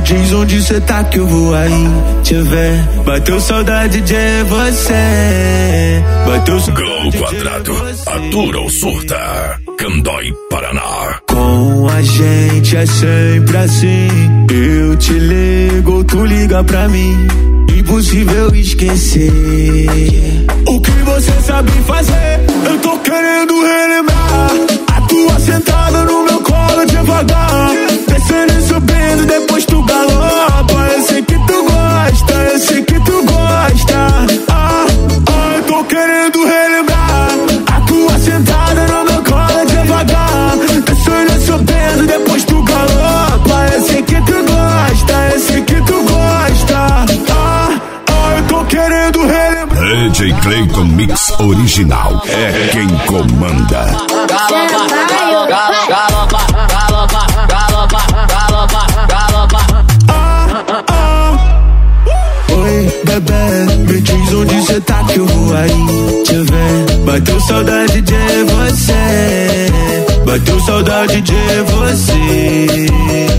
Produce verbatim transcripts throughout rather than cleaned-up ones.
diz onde cê tá que eu vou aí te ver. Bateu saudade de você. Bateu Gol Quadrado, atura ou surta. Candói, Paraná. Com a gente é sempre assim. Eu te ligo, tu liga pra mim. Impossível esquecer o que você sabe fazer. Eu tô querendo relembrar a tua sentada no meu colo devagar, descendo e subindo, depois tu galopa. Eu sei que tu gosta, eu sei que tu gosta. Ah, ah, eu tô querendo relembrar a tua sentada no meu colo devagar, descendo e subindo, depois tu galopa. Eu sei que tu gosta, eu sei que tu gosta. Ah, ah, eu tô querendo relembrar. D J Clayton Mix Original é quem comanda. Galopa, galopa, galopa, galopa, galopa, galopa, galopa. Ah, ah. Oi, bebê, me diz onde cê tá que eu vou aí te ver. Bateu saudade de você. Bateu saudade de você.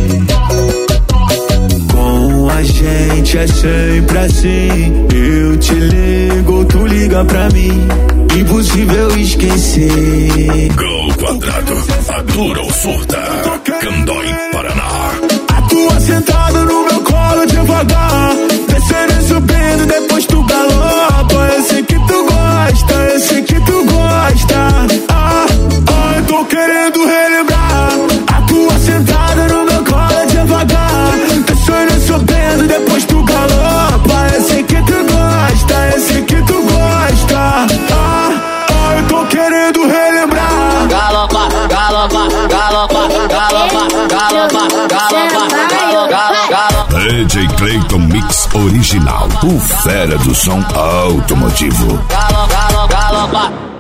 Com a gente é sempre assim. Eu te ligo, tu liga pra mim. Impossível esquecer. Gol Quadrado, atura ou surta. Candói, Paraná. A tua sentada no meu colo devagar, descendo e subindo, depois tu galopa. Eu sei que tu gosta, eu sei que tu gosta. Ah, ah, eu tô querendo relembrar a tua sentada no meu colo devagar, descendo e subindo, depois tu galopa. Eu sei que tu gosta, eu sei que tu gosta. Ah, ah, eu tô querendo relembrar. Galopa, galopa, galopa, galopa, galopa, galopa, galopa. D J Clayton Mix Original, o fera do som automotivo. Galopa, galopa.